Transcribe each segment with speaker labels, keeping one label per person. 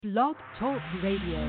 Speaker 1: Blog Talk Radio.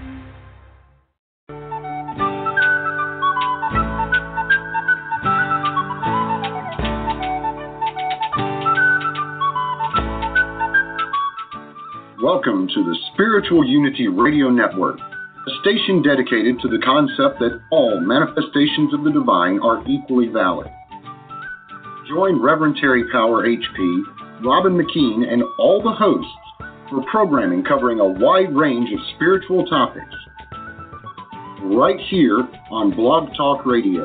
Speaker 2: Welcome to the Spiritual Unity Radio Network, a station dedicated to the concept that all manifestations of the divine are equally valid. Join Reverend Terry Power HP, Robin McKean, and all the hosts for programming covering a wide range of spiritual topics, right here on Blog Talk Radio.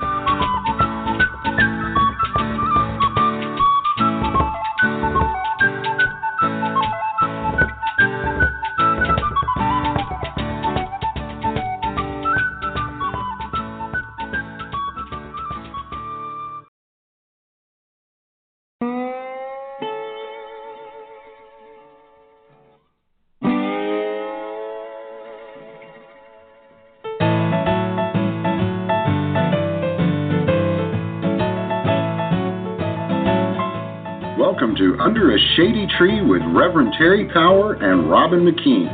Speaker 2: Welcome to Under a Shady Tree with Reverend Terry Power and Robin McKean.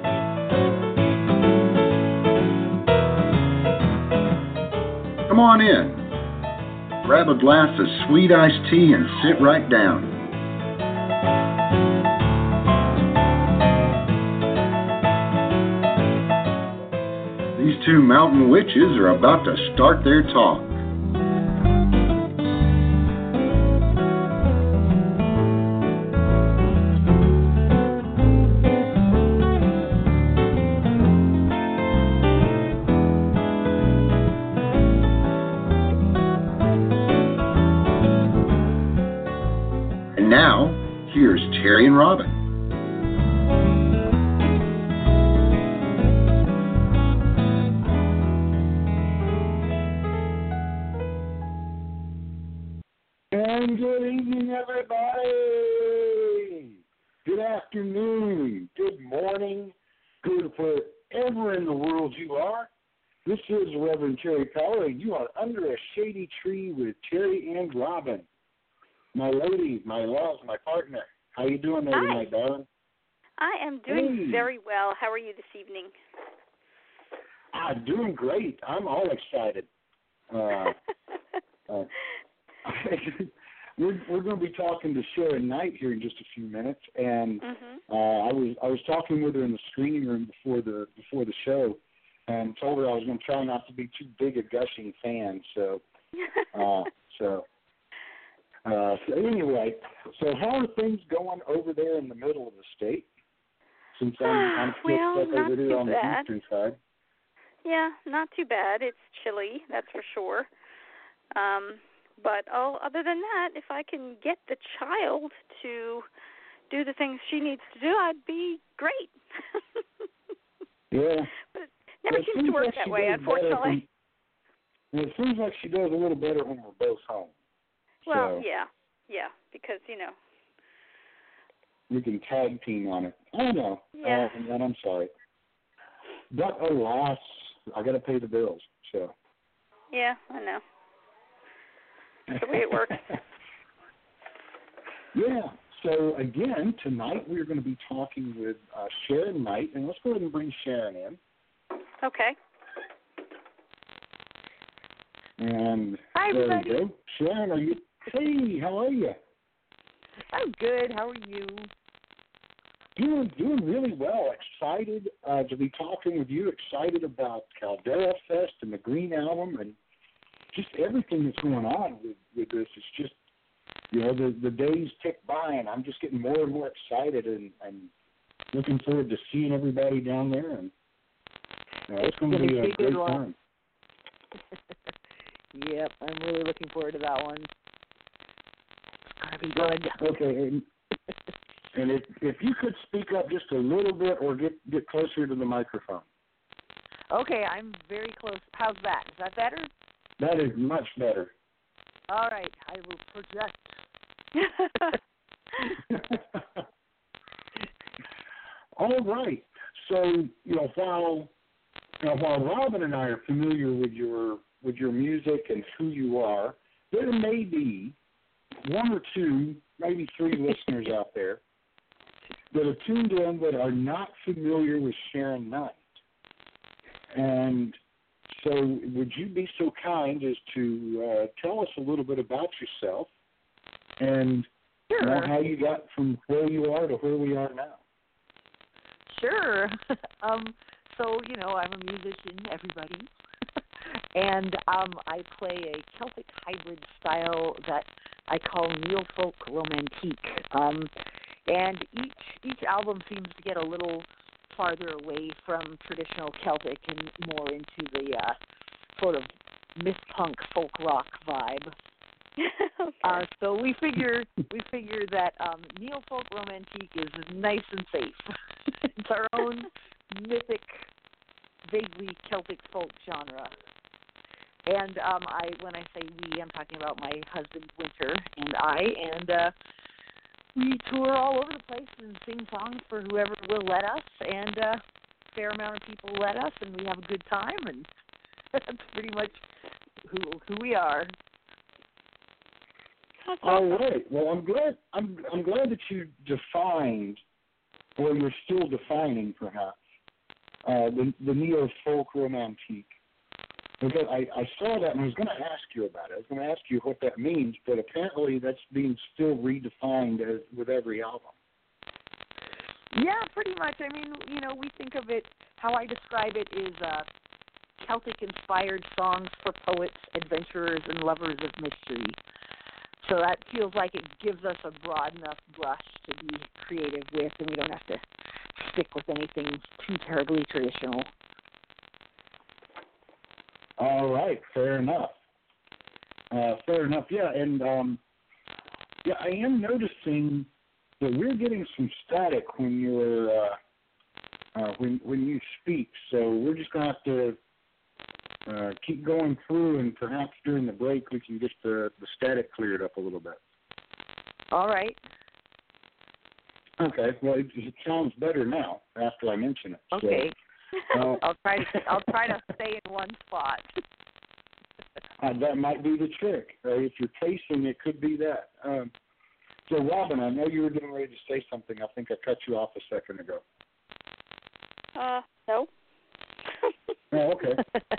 Speaker 2: Come on in. Grab a glass of sweet iced tea and sit right down. These two mountain witches are about to start their talk. Now, here's Terry and Robin.
Speaker 3: And good evening, everybody. Good afternoon. Good morning. Good wherever in the world you are. This is Reverend Terry Power, and you are under a shady tree with Terry and Robin. My lady, my love, my partner. How you doing there tonight, darling?
Speaker 4: I am doing very well. How are you this evening?
Speaker 3: Doing great. I'm all excited. We're going to be talking to Sharon Knight here in just a few minutes, and I was talking with her in the screening room before the show, and told her I was going to try not to be too big a gushing fan. So anyway, so how are things going over there in the middle of the state? Since I'm
Speaker 4: well,
Speaker 3: up over here on the eastern side.
Speaker 4: Yeah, not too bad. It's chilly, that's for sure. But other than that, if I can get the child to do the things she needs to do, I'd be great.
Speaker 3: Yeah.
Speaker 4: But it never seems to work that way, unfortunately.
Speaker 3: It seems like she does a little better when we're both home.
Speaker 4: Well,
Speaker 3: so
Speaker 4: yeah, because,
Speaker 3: we can tag team on it. I know.
Speaker 4: Yeah.
Speaker 3: And I'm sorry. But alas, I got to pay the bills, so.
Speaker 4: Yeah, I know. That's the way it works.
Speaker 3: Yeah. So, again, tonight we're going to be talking with Sharon Knight, and let's go ahead and bring Sharon in.
Speaker 4: Okay.
Speaker 3: And
Speaker 5: hi, everybody.
Speaker 3: There we go. Sharon, are you? Hey, how are you?
Speaker 5: I'm good. How are you?
Speaker 3: Doing really well. Excited to be talking with you. Excited about Caldera Fest and the Green Album and just everything that's going on with this. It's just, the days tick by, and I'm just getting more and more excited and looking forward to seeing everybody down there. And it's going to be a great time.
Speaker 5: Yep, I'm really looking forward to that one. It's going to be good.
Speaker 3: Okay, and if you could speak up just a little bit or get closer to the microphone.
Speaker 5: Okay, I'm very close. How's that? Is that better?
Speaker 3: That is much better.
Speaker 5: All right, I will project.
Speaker 3: All right. So, while Robin and I are familiar with your music and who you are, there may be one or two, maybe three listeners out there that are tuned in that are not familiar with Sharon Knight. And so would you be so kind as to tell us a little bit about yourself and
Speaker 5: Sure.
Speaker 3: how you got from where you are to where we are now?
Speaker 5: Sure. So, I'm a musician, everybody. And I play a Celtic hybrid style that I call neo-folk romantique. And each album seems to get a little farther away from traditional Celtic and more into the sort of myth punk folk rock vibe.
Speaker 4: Okay.
Speaker 5: So we figure that neo-folk romantique is nice and safe. It's our own mythic, vaguely Celtic folk genre. And when I say we, I'm talking about my husband Winter and I, and we tour all over the place and sing songs for whoever will let us, and a fair amount of people let us, and we have a good time, and that's pretty much who we are.
Speaker 4: That's
Speaker 3: All
Speaker 4: awesome.
Speaker 3: right. Well, I'm glad that you defined, or you're still defining, perhaps, the neo-folk romantique. Because I saw that and I was going to ask you about it. I was going to ask you what that means, but apparently that's being still redefined with every album.
Speaker 5: Yeah, pretty much. I mean, we think of it, how I describe it is Celtic-inspired songs for poets, adventurers, and lovers of mystery. So that feels like it gives us a broad enough brush to be creative with, and we don't have to stick with anything too terribly traditional.
Speaker 3: All right, fair enough. Yeah, and I am noticing that we're getting some static when you're when you speak. So we're just gonna have to keep going through, and perhaps during the break we can get the static cleared up a little bit.
Speaker 5: All right.
Speaker 3: Okay. Well, it sounds better now after I mention it.
Speaker 5: Okay.
Speaker 3: So,
Speaker 5: I'll try to stay in one spot.
Speaker 3: that might be the trick. If you're pacing, it could be that. So, Robin, I know you were getting ready to say something. I think I cut you off a second ago.
Speaker 4: No.
Speaker 3: Oh, okay.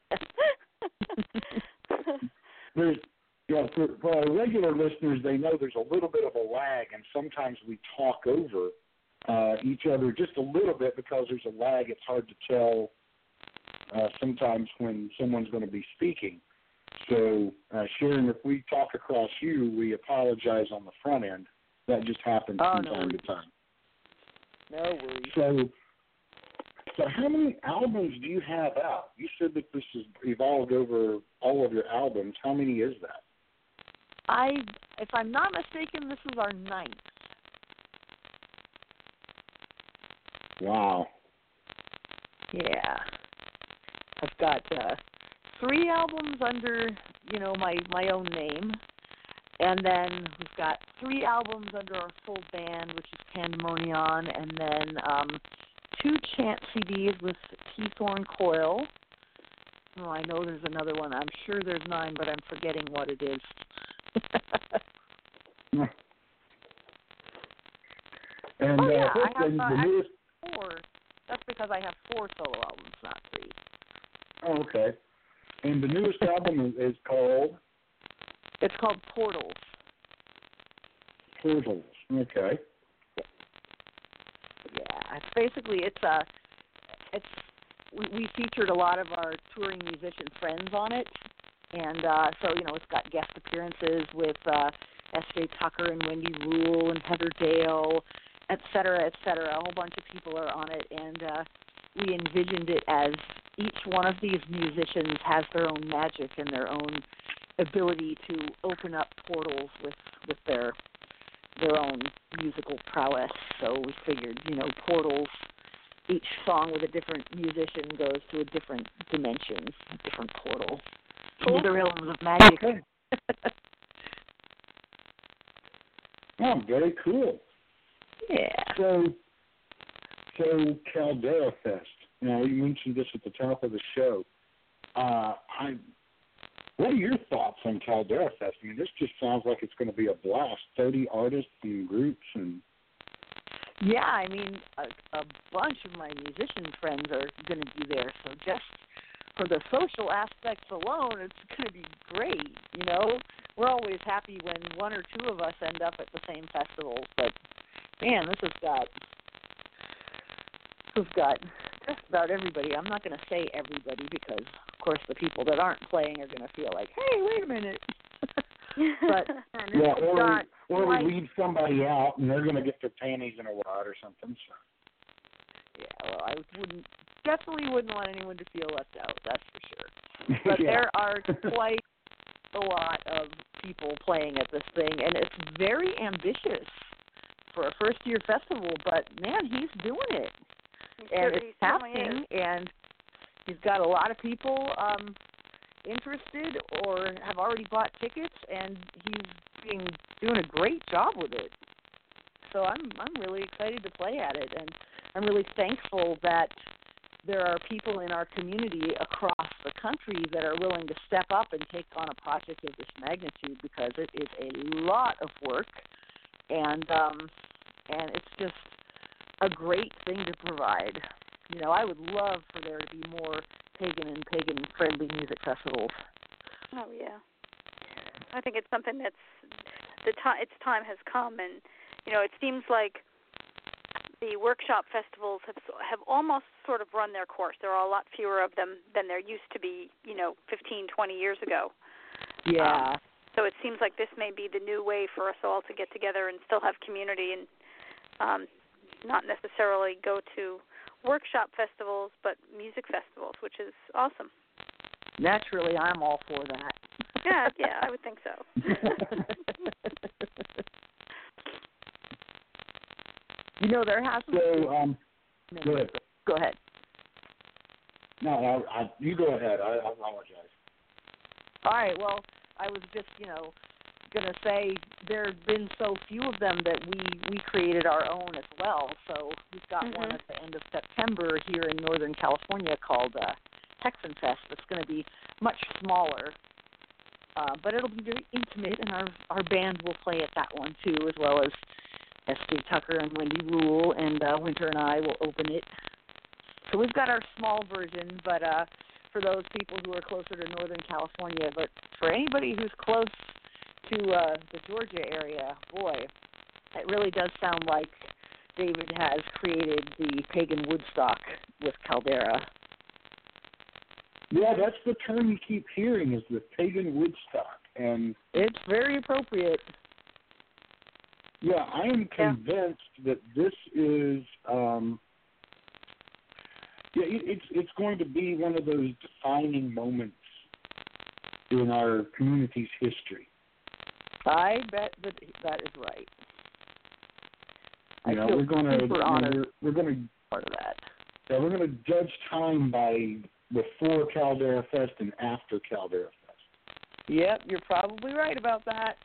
Speaker 3: There's, for our regular listeners, they know there's a little bit of a lag, and sometimes we talk over each other just a little bit because there's a lag. It's hard to tell sometimes when someone's going to be speaking. So, Sharon, if we talk across you, we apologize on the front end. That just happens from time to time.
Speaker 5: No worries.
Speaker 3: So how many albums do you have out? You said that this has evolved over all of your albums. How many is that?
Speaker 5: If I'm not mistaken, this is our 9th.
Speaker 3: Wow.
Speaker 5: Yeah. I've got 3 albums under, my own name. And then we've got 3 albums under our full band, which is Pandemonion, and then 2 chant CDs with T-Thorn Coil. Oh, I know there's another one. I'm sure there's 9, but I'm forgetting what it is.
Speaker 3: And
Speaker 5: I have
Speaker 3: the newest...
Speaker 5: 4. That's because I have 4 solo albums, not 3.
Speaker 3: Oh, okay. And the newest album is called?
Speaker 5: It's called Portals.
Speaker 3: Portals. Okay.
Speaker 5: Yeah, we featured a lot of our touring musician friends on it, and so it's got guest appearances with S.J. Tucker and Wendy Rule and Heather Dale, et cetera, et cetera. A whole bunch of people are on it, and we envisioned it as each one of these musicians has their own magic and their own ability to open up portals with their own musical prowess. So we figured, portals, each song with a different musician goes to a different dimension, a different portal. Cool. The realms of magic.
Speaker 3: Okay. Oh, very cool.
Speaker 5: Yeah.
Speaker 3: So Caldera Fest. Now, you mentioned this at the top of the show. What are your thoughts on Caldera Fest? I mean, this just sounds like it's going to be a blast. 30 artists and groups and...
Speaker 5: Yeah, I mean, a bunch of my musician friends are going to be there, so just for the social aspects alone, it's going to be great, you know? We're always happy when one or two of us end up at the same festivals, but, man, this has got just about everybody. I'm not going to say everybody because, of course, the people that aren't playing are going to feel like, hey, wait a minute. But, man,
Speaker 3: Yeah, or
Speaker 5: like,
Speaker 3: we leave somebody out and they're going to get their panties in a wad or something. So.
Speaker 5: yeah, well, I definitely wouldn't want anyone to feel left out, that's for sure. But
Speaker 3: Yeah.
Speaker 5: there are quite a lot of people playing at this thing, and it's very ambitious for a first-year festival, but, man, he's doing it. And it's happening, and he's got a lot of people interested or have already bought tickets, and he's doing a great job with it. So I'm really excited to play at it, and I'm really thankful that there are people in our community across the country that are willing to step up and take on a project of this magnitude, because it is a lot of work, and it's just a great thing to provide. You know, I would love for there to be more pagan and pagan-friendly music festivals.
Speaker 4: Oh, yeah. I think it's something that's its time has come, and, you know, it seems like the workshop festivals have almost sort of run their course. There are a lot fewer of them than there used to be, 15, 20 years ago.
Speaker 5: Yeah.
Speaker 4: So it seems like this may be the new way for us all to get together and still have community and not necessarily go to workshop festivals, but music festivals, which is awesome.
Speaker 5: Naturally, I'm all for that.
Speaker 4: Yeah, I would think so.
Speaker 5: You know, there has to be...
Speaker 3: go ahead.
Speaker 5: Go ahead.
Speaker 3: No, you go ahead. I apologize.
Speaker 5: All right, well, I was just, going to say there have been so few of them that we created our own as well. So we've got one at the end of September here in Northern California called Texan Fest. It's going to be much smaller, but it'll be very intimate, and our band will play at that one too, as well as S.J. Tucker and Wendy Rule, and Winter and I will open it. So we've got our small version, but for those people who are closer to Northern California, but for anybody who's close to the Georgia area, boy, it really does sound like David has created the pagan Woodstock with Caldera.
Speaker 3: Yeah, that's the term you keep hearing, is the pagan Woodstock, and
Speaker 5: it's very appropriate.
Speaker 3: Yeah, I am convinced that this is, it's going to be one of those defining moments in our community's history.
Speaker 5: I bet that is right.
Speaker 3: You know, we're going to
Speaker 5: part of that.
Speaker 3: Yeah, we're going to judge time by before Caldera Fest and after Caldera Fest.
Speaker 5: Yep, you're probably right about that.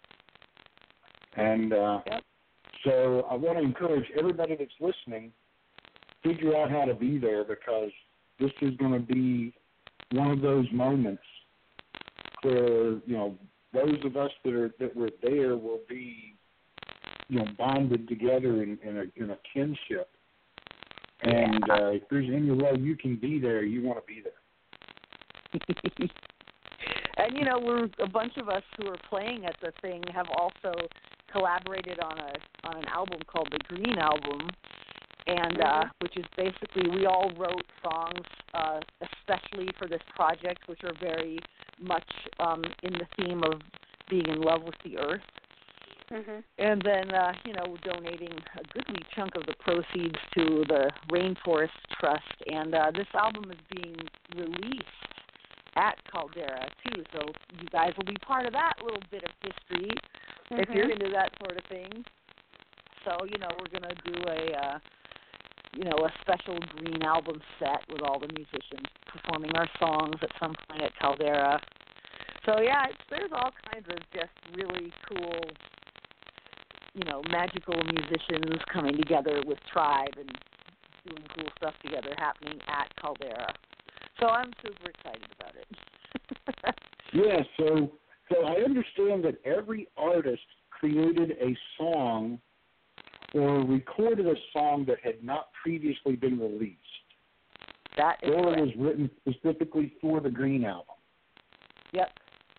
Speaker 3: And so I want to encourage everybody that's listening, figure out how to be there, because this is going to be one of those moments where, those of us that were there will be, bonded together in a kinship. And if there's any way you can be there, you want to be there.
Speaker 5: And, we're a bunch of us who are playing at the thing have also collaborated on an album called the Green Album, and which is basically we all wrote songs especially for this project, which are very much in the theme of being in love with the earth. And then, donating a goodly chunk of the proceeds to the Rainforest Trust. And this album is being released at Caldera, too. So you guys will be part of that little bit of history if you're into that sort of thing. So, we're going to do a special Green Album set with all the musicians performing our songs at some point at Caldera. So, yeah, there's all kinds of just really cool, magical musicians coming together with Tribe and doing cool stuff together happening at Caldera. So I'm super excited about it.
Speaker 3: Yeah, so I understand that every artist created a song or recorded a song that had not previously been released.
Speaker 5: That is
Speaker 3: or
Speaker 5: correct.
Speaker 3: was written specifically for the Green Album.
Speaker 5: Yep.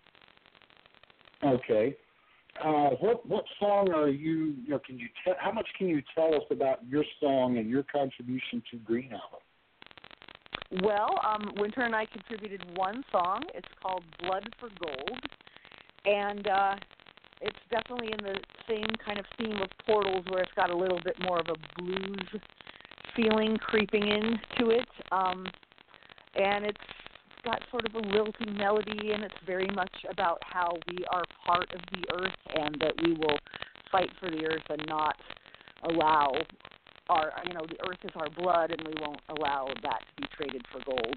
Speaker 3: Okay. What song are you? Can you how much can you tell us about your song and your contribution to Green Album?
Speaker 5: Well, Winter and I contributed one song. It's called Blood for Gold, and it's definitely in the same kind of theme of Portals, where it's got a little bit more of a blues feeling creeping into it, and it's got sort of a lilting melody, and it's very much about how we are part of the earth and that we will fight for the earth and not allow the earth is our blood, and we won't allow that to be traded for gold.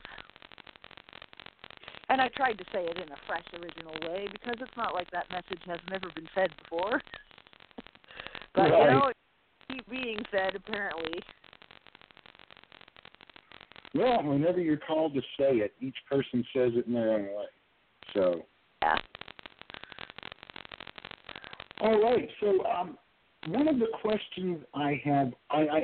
Speaker 5: And I tried to say it in a fresh, original way, because it's not like that message has never been said before. But,
Speaker 3: right.
Speaker 5: it keeps being said, apparently.
Speaker 3: Well, whenever you're called to say it, each person says it in their own way. So.
Speaker 5: Yeah.
Speaker 3: All right. So, one of the questions I have,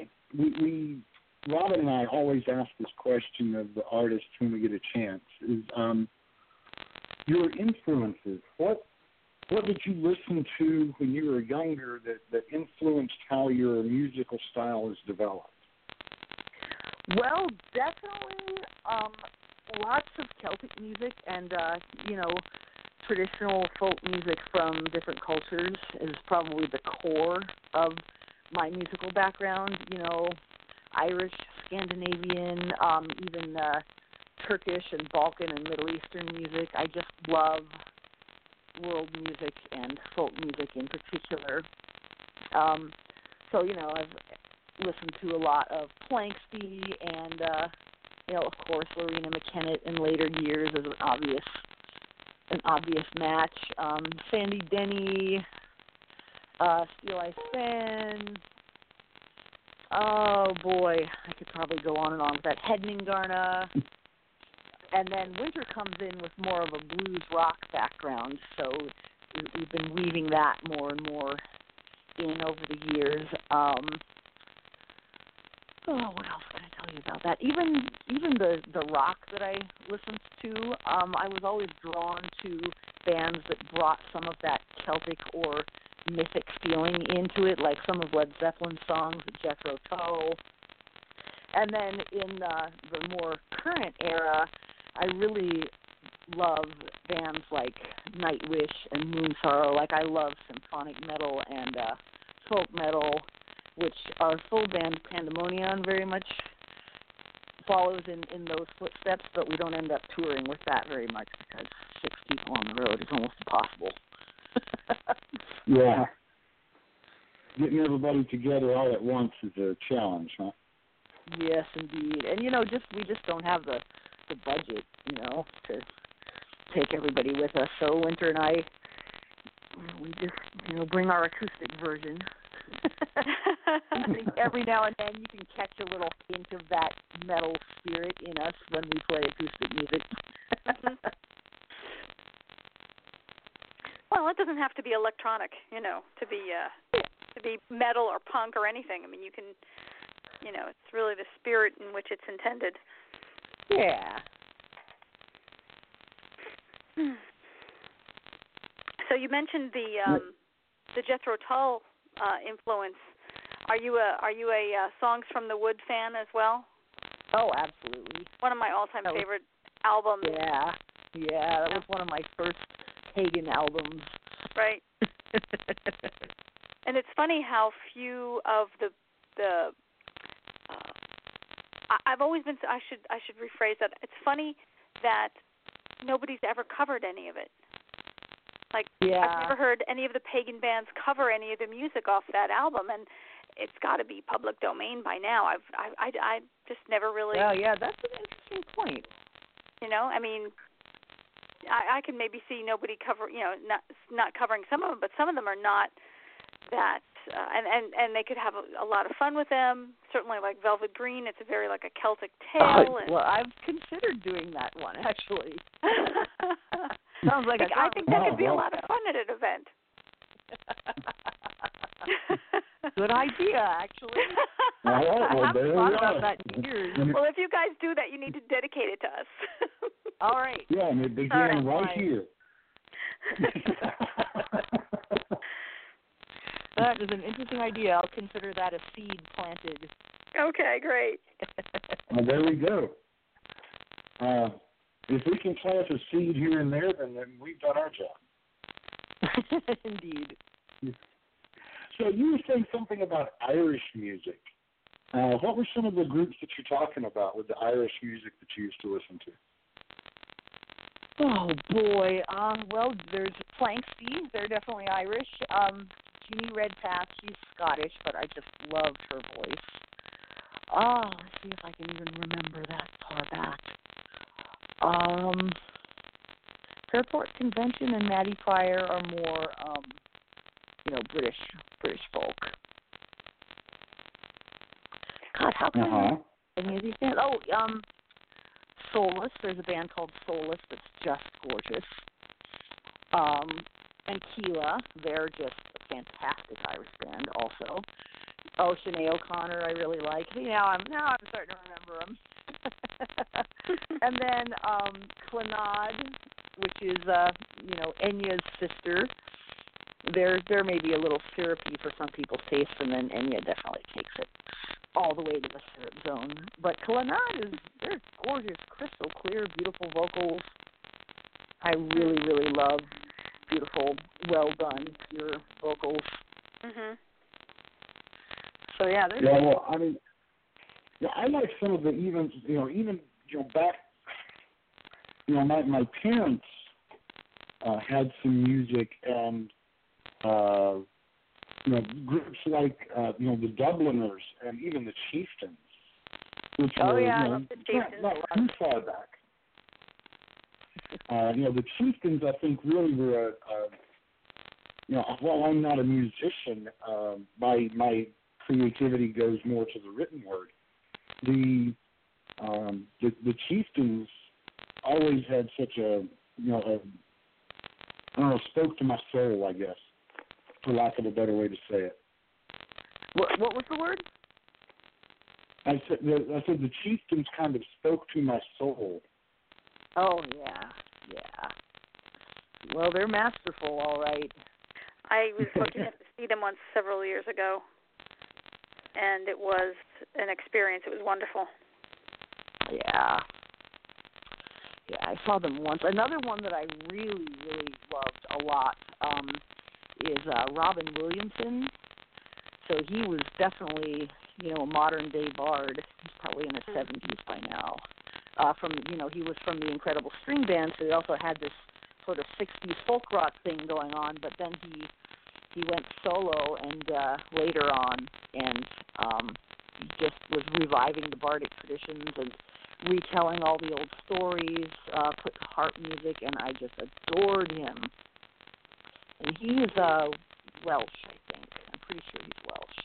Speaker 3: Robin and I always ask this question of the artists when we get a chance, is your influences. What did you listen to when you were younger that influenced how your musical style is developed?
Speaker 5: Well, definitely lots of Celtic music and, traditional folk music from different cultures is probably the core of my musical background. Irish, Scandinavian, even Turkish and Balkan and Middle Eastern music. I just love world music and folk music in particular. I've listened to a lot of Planxty and, of course, Lorena McKennitt in later years as an obvious match. Sandy Denny, Steeleye Sven. Oh boy, I could probably go on and on with that. Hedningarna. And then Winter comes in with more of a blues rock background, so we've been weaving that more and more in over the years. What else can I tell you about that? Even the rock that I listened to, I was always drawn to bands that brought some of that Celtic or mythic feeling into it, like some of Led Zeppelin's songs, Jethro Tull. And then in the more current era, I really love bands like Nightwish and Moonsorrow. Like, I love symphonic metal and folk metal, which our full band Pandemonium very much follows in those footsteps, but we don't end up touring with that very much because 6 people on the road is almost impossible.
Speaker 3: Yeah. Getting everybody together all at once is a challenge, huh?
Speaker 5: Yes, indeed. And, we just don't have the budget, to take everybody with us. So Winter and I, we just, bring our acoustic version. I think every now and then you can catch a little hint of that metal spirit in us when we play acoustic music.
Speaker 4: Well, it doesn't have to be electronic, to be metal or punk or anything. I mean, you can, it's really the spirit in which it's intended.
Speaker 5: Yeah.
Speaker 4: So you mentioned the Jethro Tull influence. Are you a Songs from the Wood fan as well?
Speaker 5: Oh, absolutely.
Speaker 4: One of my all-time favorite albums.
Speaker 5: Yeah, that was one of my first pagan albums.
Speaker 4: Right. And it's funny how few of I've always been. I should rephrase that. It's funny that nobody's ever covered any of it. Like,
Speaker 5: yeah.
Speaker 4: I've never heard any of the pagan bands cover any of the music off that album, and it's got to be public domain by now. I just never really.
Speaker 5: Well, yeah, that's an interesting point.
Speaker 4: I mean, I can maybe see nobody not covering some of them, but some of them are not that, and they could have a lot of fun with them. Certainly, like Velvet Green, it's a very like a Celtic tale.
Speaker 5: Well, I've considered doing that one actually. Sounds like
Speaker 4: I think that could be a lot of fun at an event.
Speaker 5: Good idea, actually.
Speaker 3: All right,
Speaker 5: I
Speaker 3: well,
Speaker 5: haven't
Speaker 3: there
Speaker 5: thought
Speaker 3: we
Speaker 5: about
Speaker 3: are.
Speaker 5: that in years.
Speaker 4: Well, if you guys do that, you need to dedicate it to us.
Speaker 5: All right.
Speaker 3: Yeah, and it began right here.
Speaker 5: That is an interesting idea. I'll consider that a seed planted.
Speaker 4: Okay, great.
Speaker 3: Well, there we go. If we can plant a seed here and there, then we've done our job.
Speaker 5: Indeed.
Speaker 3: So you were saying something about Irish music. What were some of the groups that you're talking about with the Irish music that you used to listen to?
Speaker 5: Oh, boy. Well, there's Planksty. They're definitely Irish. Jeannie Redpath, she's Scottish, but I just loved her voice. Let's see if I can even remember that far back. Fairport Convention and Maddie Pryor are more, British folk. God, how can I any of these bands? Soulless. There's a band called Soulless that's just gorgeous. And Keela, they're just a fantastic Irish band also. Oh, Sinead O'Connor, I really like. Now I'm starting to remember them. And then Clannad, which is Enya's sister. They're maybe a little syrupy for some people's taste, and then Enya definitely takes it all the way to the syrup zone. But Clannad they're gorgeous, crystal clear, beautiful vocals. I really, really love beautiful, well done, pure vocals.
Speaker 4: Mhm.
Speaker 5: So yeah,
Speaker 3: well, I mean, I like some of the even back. My parents had some music and groups like the Dubliners and even the Chieftains, which were
Speaker 4: I love the Chieftains.
Speaker 3: not too far back. The Chieftains, I think, really were while I'm not a musician, my creativity goes more to the written word. The Chieftains always had such spoke to my soul, I guess, for lack of a better way to say it.
Speaker 5: What was the word?
Speaker 3: I said the Chieftains kind of spoke to my soul.
Speaker 5: Oh yeah. Well, they're masterful, all right.
Speaker 4: I was fortunate to see them once several years ago, and it was an experience. It was wonderful.
Speaker 5: Yeah, I saw them once. Another one that I really, really loved a lot is Robin Williamson. So he was definitely, a modern-day bard. He's probably in his 70s by now. He was from the Incredible String Band, so he also had this sort of 60s folk rock thing going on, but then he went solo and later on and just was reviving the bardic traditions and retelling all the old stories, put harp music, and I just adored him. And he is Welsh, I think. I'm pretty sure he's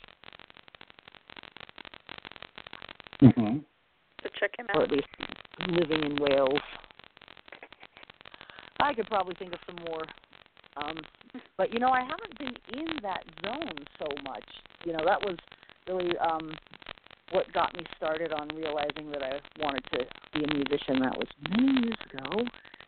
Speaker 5: Welsh.
Speaker 3: Mm-hmm.
Speaker 4: So check him out.
Speaker 5: Or at least living in Wales. I could probably think of some more. But, I haven't been in that zone so much. That was really what got me started on realizing that I wanted to be a musician. That was many years ago.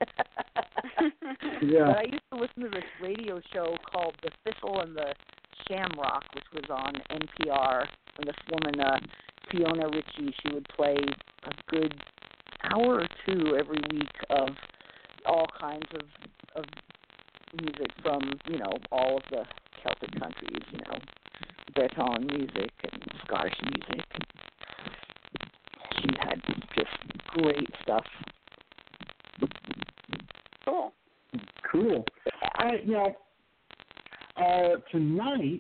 Speaker 3: Yeah.
Speaker 5: But I used to listen to this radio show called The Thistle and the Shamrock, which was on NPR. And this woman, Fiona Ritchie, she would play a good hour or two every week of all kinds of music from, all of the Celtic countries, Breton music and Scottish music. She had just great stuff.
Speaker 4: Cool.
Speaker 3: Cool. Tonight,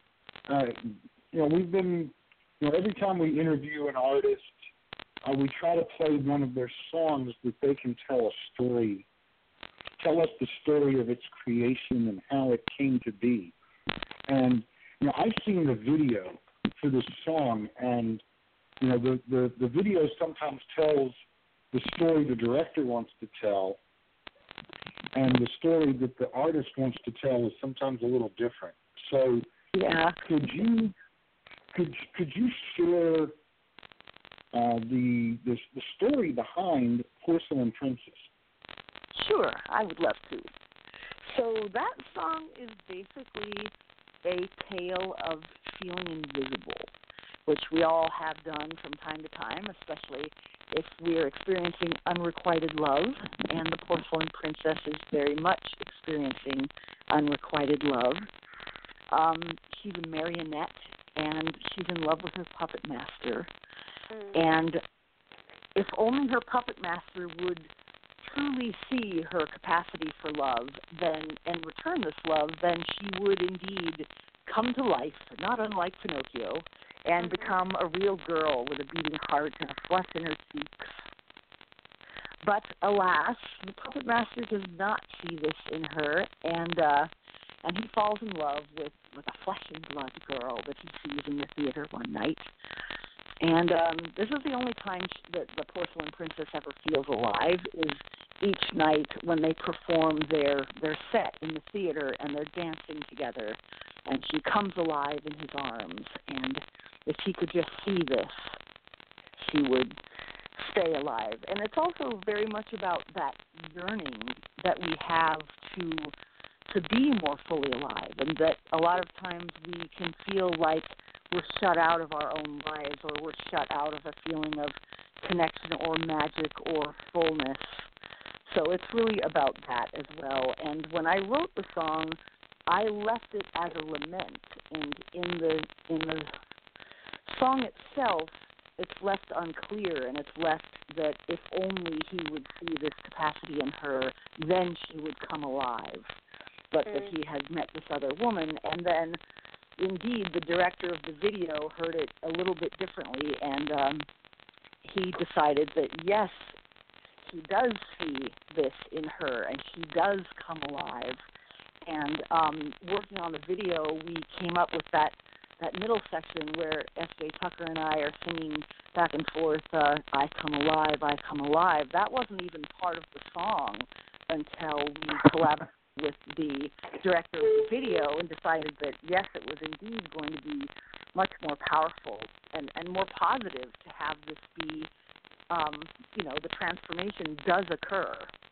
Speaker 3: we've been, every time we interview an artist, we try to play one of their songs that they can tell a story. Tell us the story of its creation and how it came to be. And, I've seen the video for this song, and, the video sometimes tells the story the director wants to tell, and the story that the artist wants to tell is sometimes a little different. So
Speaker 5: Yeah.
Speaker 3: Could you share the story behind Porcelain Princess?
Speaker 5: Sure, I would love to. So that song is basically a tale of feeling invisible, which we all have done from time to time, especially if we're experiencing unrequited love, and the Porcelain Princess is very much experiencing unrequited love. She's a marionette, and she's in love with her puppet master. And if only her puppet master would truly see her capacity for love and return this love, then she would indeed come to life, not unlike Pinocchio, and become a real girl with a beating heart and a flush in her cheeks. But alas, the puppet master does not see this in her, and he falls in love with a flesh and blood girl that he sees in the theater one night. And this is the only time that the Porcelain Princess ever feels alive, is each night when they perform their set in the theater and they're dancing together, and she comes alive in his arms. And if he could just see this, she would stay alive. And it's also very much about that yearning that we have to be more fully alive, and that a lot of times we can feel like we're shut out of our own lives, or we're shut out of a feeling of connection or magic or fullness. So it's really about that as well. And when I wrote the song, I left it as a lament, and in the song itself, it's left unclear, and it's left that if only he would see this capacity in her, then she would come alive. But that he has met this other woman, and then indeed the director of the video heard it a little bit differently, and he decided that yes, he does see this in her, and she does come alive. And working on the video, we came up with that middle section where S.J. Tucker and I are singing back and forth, I come alive, I come alive. That wasn't even part of the song until we collaborated with the director of the video and decided that, yes, it was indeed going to be much more powerful and more positive to have this be, the transformation does occur.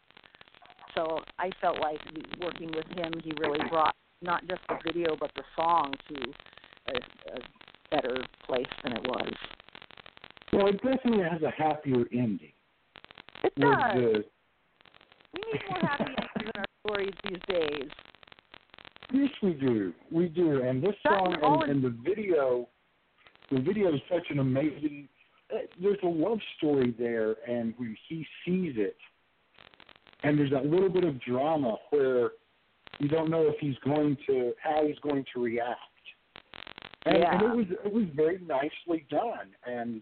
Speaker 5: So I felt like working with him, he really brought not just the video but the song to a better place than it was.
Speaker 3: Well, it definitely has a happier ending.
Speaker 5: It does. We need more happy endings in our stories these days.
Speaker 3: Yes, we do. And this song and the video is such an amazing. There's a love story there, and when he sees it, and there's that little bit of drama where you don't know if how he's going to react. And it was very nicely done. And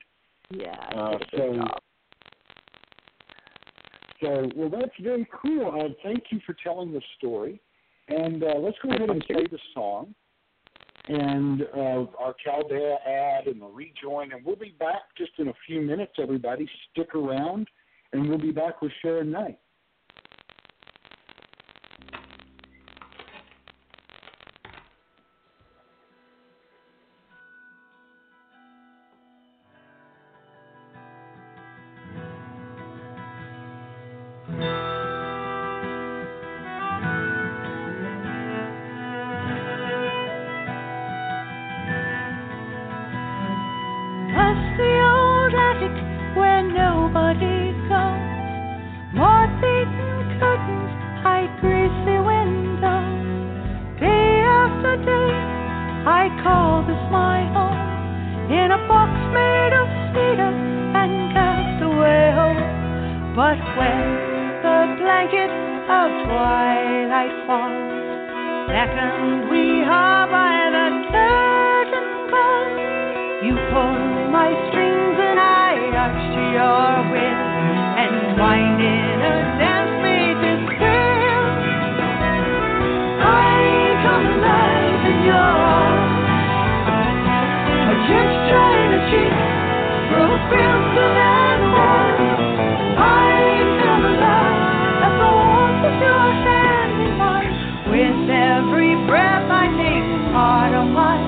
Speaker 3: So, that's very cool. Thank you for telling the story. And let's go ahead and play the song and our Chaldea ad and the rejoin. And we'll be back just in a few minutes, everybody. Stick around, and we'll be back with Sharon Knight.
Speaker 1: With every breath I take part of my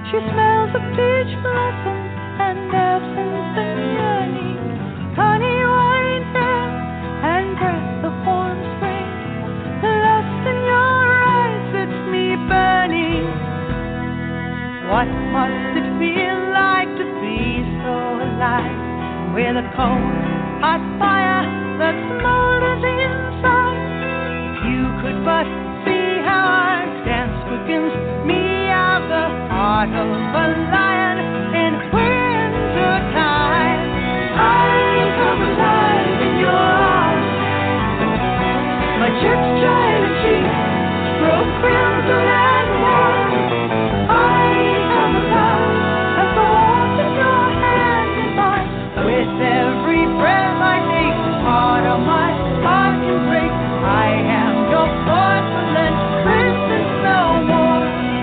Speaker 6: She smells of peach blossoms and absence and yearning, honey, wine, air, and breath of warm spring. Lust in your eyes sets me burning. What must it feel like to be so alive, with a cold, hot fire that smolders inside? If you could but see how our dance quickens me out the heart of a lion in winter time. I come alive in your arms. My chips dry and cheeks grow crimson and warm. I come alive as the warmth of your hand in mine. With every breath I take, part of my heart can break. I am your porcelain princess no more.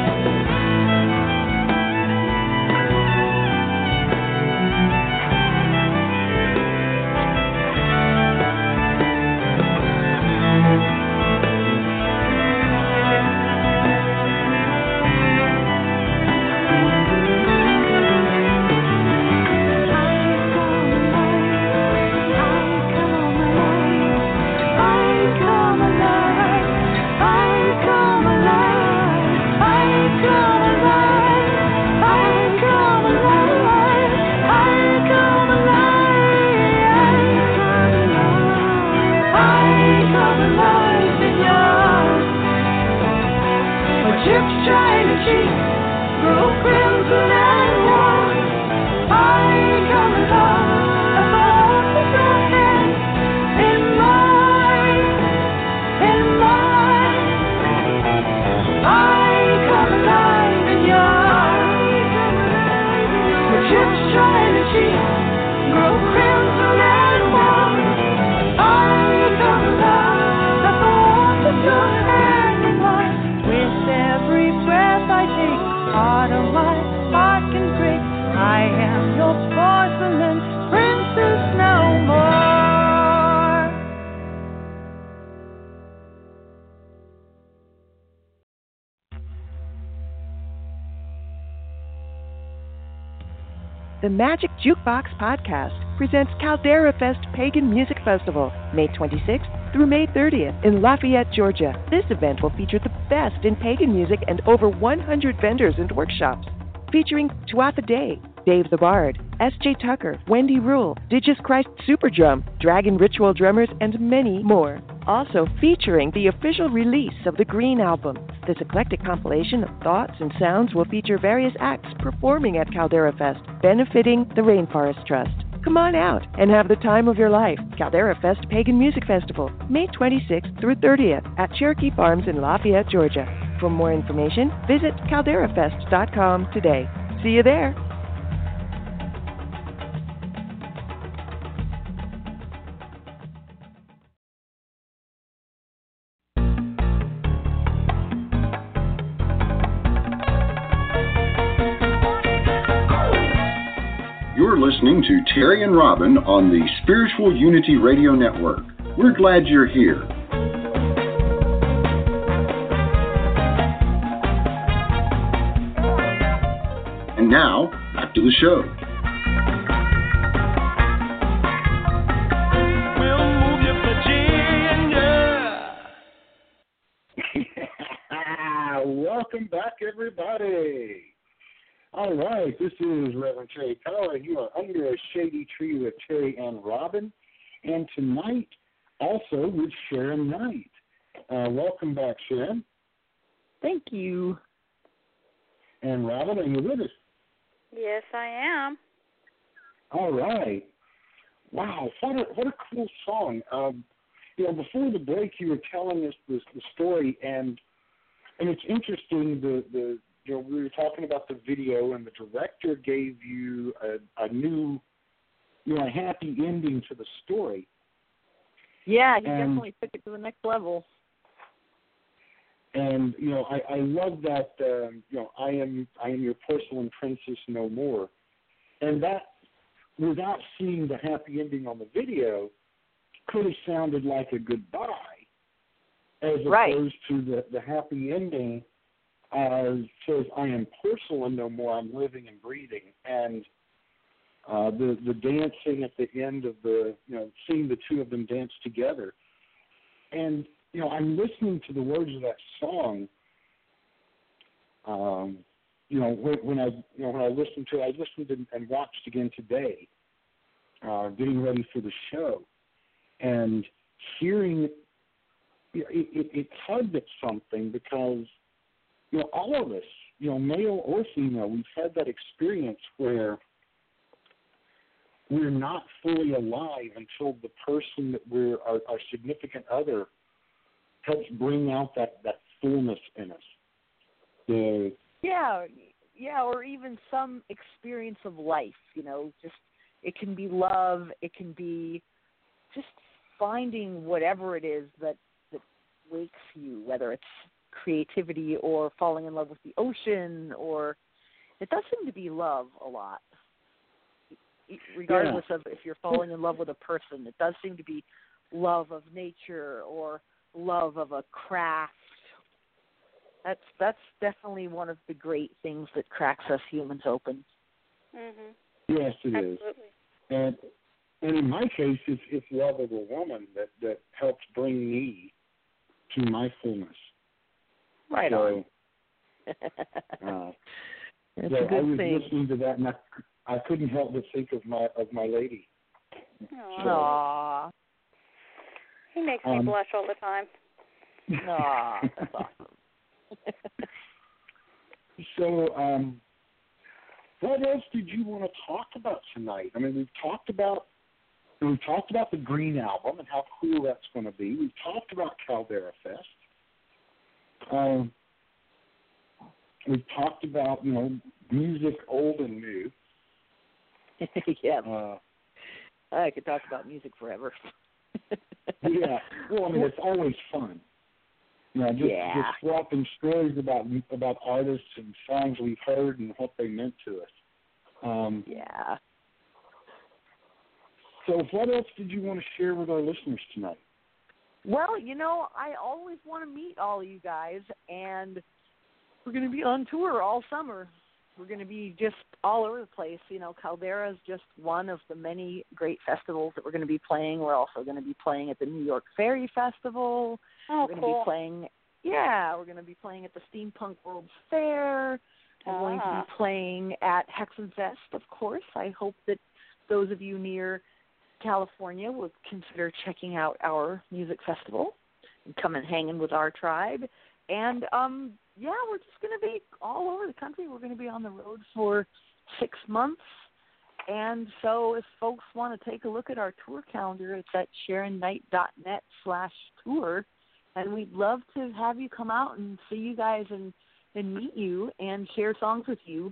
Speaker 6: Chips trying to cheat, grow crimson and warm. I come alive as the warmth of your hand in mine, in mine. I come alive in yours. The chips trying to cheat, grow crimson and warm. I come alive as the warmth of your hand in mine. With every breath I take, part of my heart can break. I am your porcelain princess no more.
Speaker 7: The Magic Jukebox Podcast presents Caldera Fest Pagan Music Festival, May 26th through May 30th in Lafayette, Georgia. This event will feature the best in pagan music and over 100 vendors and workshops. Featuring Tuatha Dé, Dave the Bard, S.J. Tucker, Wendy Rule, Digis Christ Superdrum, Dragon Ritual Drummers, and many more. Also featuring the official release of the Green Album. This eclectic compilation of thoughts and sounds will feature various acts performing at Caldera Fest, benefiting the Rainforest Trust. Come on out and have the time of your life. Caldera Fest Pagan Music Festival, May 26th through 30th at Cherokee Farms in Lafayette, Georgia. For more information, visit calderafest.com today. See you there.
Speaker 2: You're listening to Terry and Robin on the Spiritual Unity Radio Network. We're glad you're here. And now, back to the show.
Speaker 8: We'll move you, Virginia.
Speaker 3: Welcome back, everybody. All right, this is Reverend Terry Powell, and you are under a shady tree with Terry and Robin. And tonight, also with Sharon Knight. Welcome back, Sharon.
Speaker 5: Thank you.
Speaker 3: And Robin, are you with us?
Speaker 4: Yes, I am.
Speaker 3: All right. Wow, what a cool song. Before the break, you were telling us the story, and it's interesting. We were talking about the video, and the director gave you a new, a happy ending to the story.
Speaker 5: Yeah, he definitely took it to the next level.
Speaker 3: And I love that. I am your porcelain princess no more, and that, without seeing the happy ending on the video, could have sounded like a goodbye, as opposed to the happy ending says, I am porcelain no more, I'm living and breathing. And the dancing at the end of seeing the two of them dance together. And, I'm listening to the words of that song. When I listened to it, I listened and watched again today, getting ready for the show, and hearing it tugged at something because all of us, male or female, we've had that experience where we're not fully alive until the person that we're our significant other helps bring out that fullness in us.
Speaker 5: Yeah, or even some experience of life, just it can be love, it can be just finding whatever it is that wakes you, whether it's creativity or falling in love with the ocean, or it does seem to be love a lot. Regardless of if you're falling in love with a person, it does seem to be love of nature or love of a craft. That's definitely one of the great things that cracks us humans open.
Speaker 4: Mhm.
Speaker 3: Yes, it is.
Speaker 4: Absolutely.
Speaker 3: And in my case, it's love of a woman that helps bring me to my fullness.
Speaker 5: Right
Speaker 3: on.
Speaker 5: That's
Speaker 3: So
Speaker 5: a
Speaker 3: I
Speaker 5: good
Speaker 3: was
Speaker 5: thing.
Speaker 3: listening to that, and I couldn't help but think of my lady.
Speaker 5: Aww.
Speaker 4: He makes me blush all the time.
Speaker 5: Aww, that's awesome.
Speaker 3: So, what else did you want to talk about tonight? I mean, we've talked about the Green Album and how cool that's going to be. We've talked about Caldera Fest. We've talked about music old and new.
Speaker 5: Yeah. I could talk about music forever.
Speaker 3: Yeah. Well, I mean, it's always fun. Just swapping stories about artists and songs we've heard and what they meant to us.
Speaker 5: Yeah.
Speaker 3: So what else did you want to share with our listeners tonight?
Speaker 5: Well, I always want to meet all of you guys, and we're going to be on tour all summer. We're going to be just all over the place. Caldera is just one of the many great festivals that we're going to be playing. We're also going to be playing at the New York Fairy Festival.
Speaker 4: Oh,
Speaker 5: we're going
Speaker 4: cool.
Speaker 5: to be playing. Yeah, we're going to be playing at the Steampunk World's Fair. We're going to be playing at Hexenfest, of course. I hope that those of you near California would consider checking out our music festival and come and hang in with our tribe. And we're just going to be all over the country. We're going to be on the road for 6 months. And so if folks want to take a look at our tour calendar, it's at SharonKnight.net/tour. And we'd love to have you come out and see you guys and meet you and share songs with you.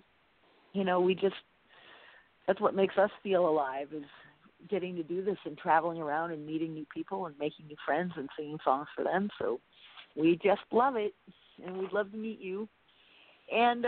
Speaker 5: That's what makes us feel alive, is getting to do this and traveling around and meeting new people and making new friends and singing songs for them. So we just love it, and we'd love to meet you. And,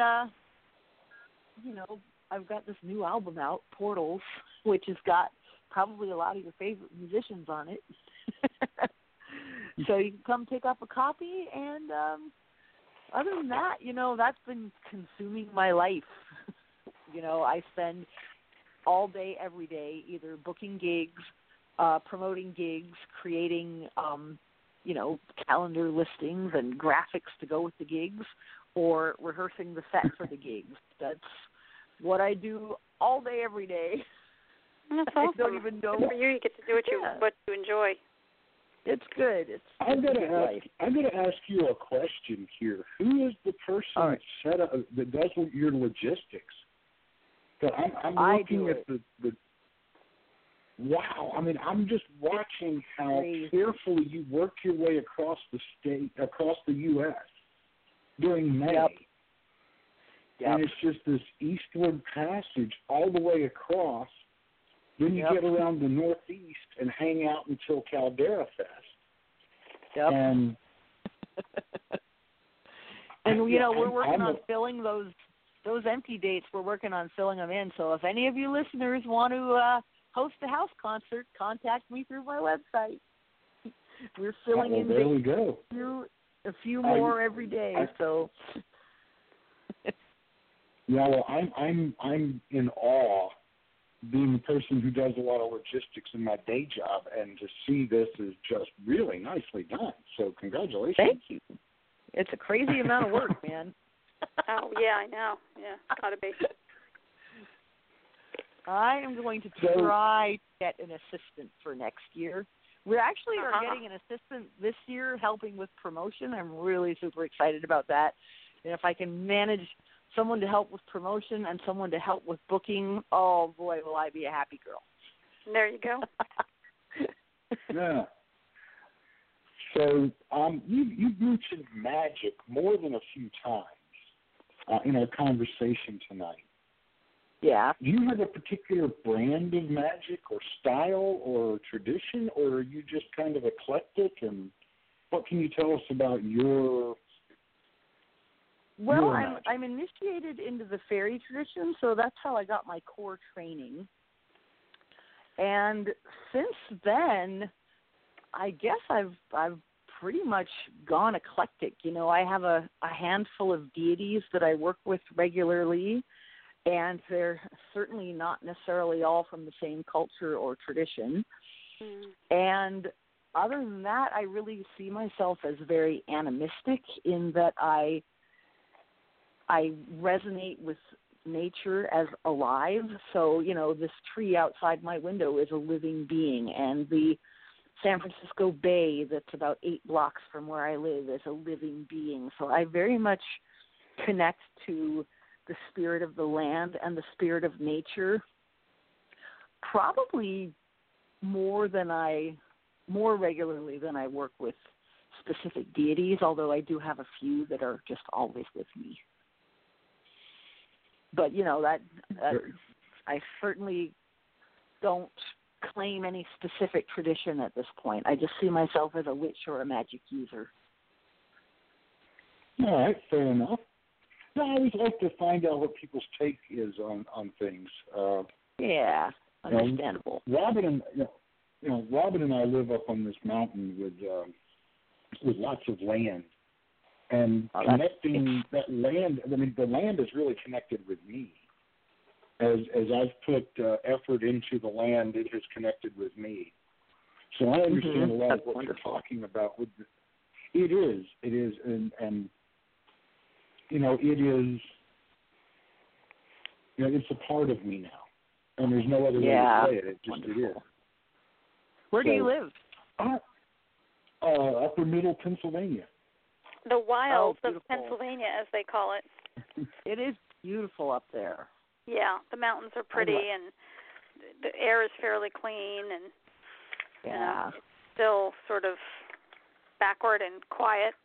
Speaker 5: I've got this new album out, Portals, which has got probably a lot of your favorite musicians on it. So you can come pick up a copy. And other than that, that's been consuming my life. I spend all day, every day, either booking gigs, promoting gigs, creating, calendar listings and graphics to go with the gigs, or rehearsing the set for the gigs. That's what I do all day, every day.
Speaker 4: That's awesome.
Speaker 5: I don't even know.
Speaker 4: Good for you. You get to do what you enjoy.
Speaker 5: It's good.
Speaker 3: I'm going to ask you a question here. Who is the person that does your logistics? I'm looking at the wow. I mean, I'm just watching how carefully you work your way across the U.S. during May.
Speaker 5: Yep.
Speaker 3: And it's just this eastward passage all the way across. Then you get around the Northeast and hang out until Caldera Fest.
Speaker 5: Yep.
Speaker 3: And
Speaker 5: we're working on filling those empty dates. We're working on filling them in. So if any of you listeners want to host a house concert, contact me through my website. We're filling in
Speaker 3: there we
Speaker 5: dates
Speaker 3: go.
Speaker 5: a few more every day. So
Speaker 3: Yeah, well, I'm in awe, being the person who does a lot of logistics in my day job, and to see this is just really nicely done. So congratulations.
Speaker 5: Thank you. It's a crazy amount of work, man.
Speaker 4: Oh, yeah, I know. Yeah, gotta be.
Speaker 5: I am going to try to get an assistant for next year. We actually are getting an assistant this year helping with promotion. I'm really super excited about that. And if I can manage someone to help with promotion and someone to help with booking, oh, boy, will I be a happy girl.
Speaker 4: There you go.
Speaker 3: Yeah. So you've mentioned magic more than a few times in our conversation tonight.
Speaker 5: Yeah.
Speaker 3: Do you have a particular brand of magic or style or tradition, or are you just kind of eclectic? And what can you tell us about your
Speaker 5: Well,
Speaker 3: magic?
Speaker 5: I'm initiated into the fairy tradition, so that's how I got my core training. And since then, I guess I've pretty much gone eclectic. You know, I have a handful of deities that I work with regularly, and they're certainly not necessarily all from the same culture or tradition. And other than that, I really see myself as very animistic in that I resonate with nature as alive. So, you know, this tree outside my window is a living being, and the San Francisco Bay that's about 8 blocks from where I live is a living being. So I very much connect to the spirit of the land and the spirit of nature, probably more regularly than I work with specific deities, although I do have a few that are just always with me. But, you know, that I certainly don't claim any specific tradition at this point. I just see myself as a witch or a magic user.
Speaker 3: All right, fair enough. No, I always like to find out what people's take is on things.
Speaker 5: Yeah, understandable.
Speaker 3: Robin and I live up on this mountain with lots of land, and connecting that land. I mean, the land is really connected with me. As I've put effort into the land, it has connected with me. So I understand a lot of what you're talking about. It is, and you know, it is. You know, it's a part of me now, and there's no other way to say it. It is.
Speaker 5: Where do you live?
Speaker 3: Upper Middle Pennsylvania.
Speaker 4: The wilds of
Speaker 5: beautiful.
Speaker 4: Pennsylvania, as they call it.
Speaker 5: It is beautiful up there.
Speaker 4: Yeah, the mountains are pretty, and the air is fairly clean, and it's still sort of backward and quiet.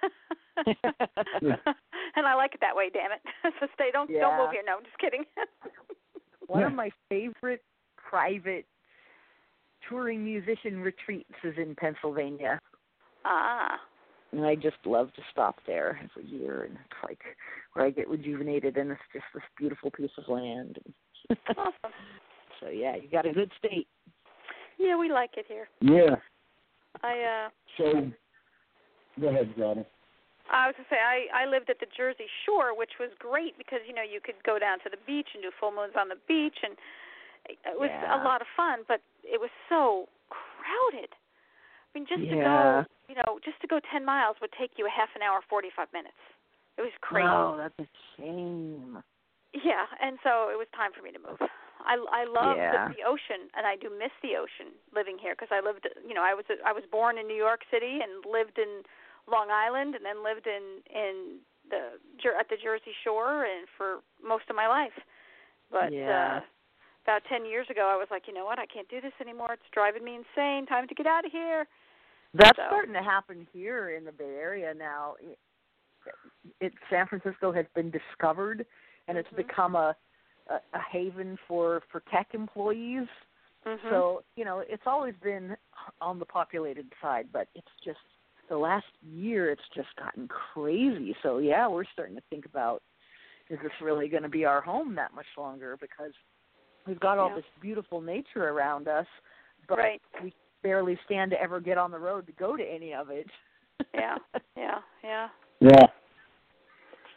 Speaker 4: And I like it that way, damn it. So don't move here. No, I'm just kidding.
Speaker 5: One of my favorite private touring musician retreats is in Pennsylvania. And I just love to stop there every year, and it's like where I get rejuvenated, and it's just this beautiful piece of land.
Speaker 4: Awesome.
Speaker 5: So yeah, you got a good state.
Speaker 4: Yeah, we like it here.
Speaker 3: Yeah.
Speaker 4: So,
Speaker 3: go ahead, Robin.
Speaker 4: I was going to say, I lived at the Jersey Shore, which was great because, you know, you could go down to the beach and do full moons on the beach, and it was a lot of fun, but it was so crowded. I mean, just to go 10 miles would take you a half an hour, 45 minutes. It was crazy.
Speaker 5: Oh, that's a shame.
Speaker 4: Yeah, and so it was time for me to move. I love the ocean, and I do miss the ocean living here because I lived, you know, I was born in New York City and lived in Long Island, and then lived at the Jersey Shore and for most of my life. But about 10 years ago, I was like, you know what, I can't do this anymore. It's driving me insane. Time to get out of here.
Speaker 5: That's starting to happen here in the Bay Area now. San Francisco has been discovered, and it's become a haven for tech employees. So, you know, it's always been on the populated side, but it's just the last year it's just gotten crazy. So, yeah, we're starting to think about, is this really going to be our home that much longer? Because we've got all this beautiful nature around us, but we barely stand to ever get on the road to go to any of it.
Speaker 3: Yeah.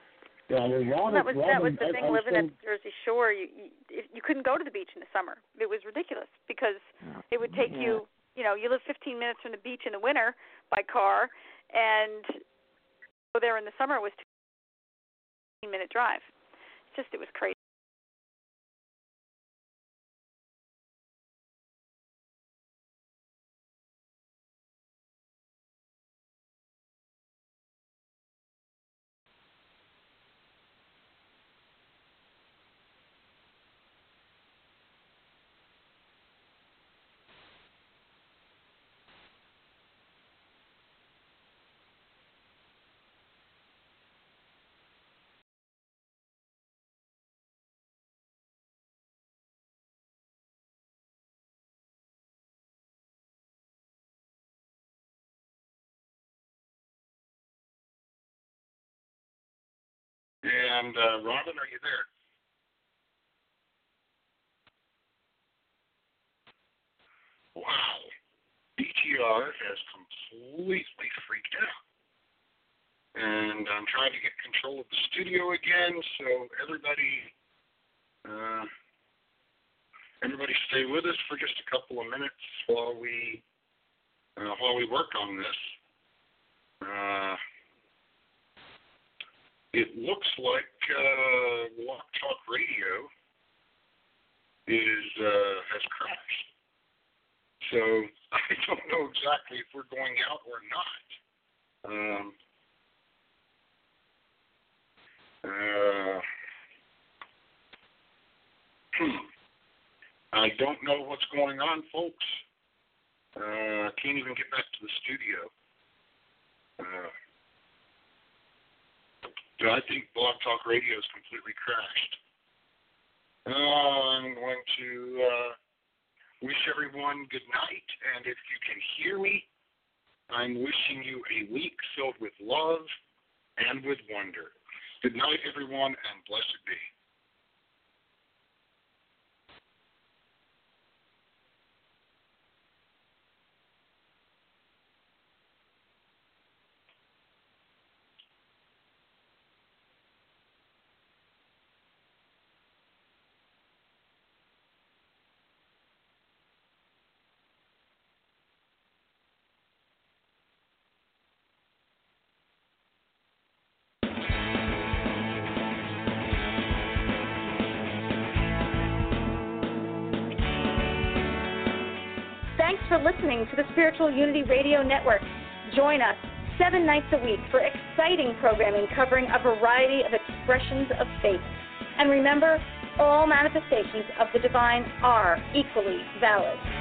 Speaker 3: Yeah,
Speaker 4: that was the thing. Living at the Jersey Shore, you couldn't go to the beach in the summer. It was ridiculous because it would take you. You know, you live 15 minutes from the beach in the winter by car, and go there in the summer was a 15-minute drive. It was crazy.
Speaker 2: And Robin, are you there? Wow. BTR has completely freaked out. And I'm trying to get control of the studio again, so everybody stay with us for just a couple of minutes while we work on this. It looks like Blog Talk Radio has crashed. So I don't know exactly if we're going out or not. I don't know what's going on, folks. I can't even get back to the studio. I think Blog Talk Radio is completely crashed. I'm going to wish everyone good night, and if you can hear me, I'm wishing you a week filled with love and with wonder. Good night, everyone, and blessed be.
Speaker 4: Thanks for listening to the Spiritual Unity Radio Network. Join us 7 nights a week for exciting programming covering a variety of expressions of faith. And remember, all manifestations of the divine are equally valid.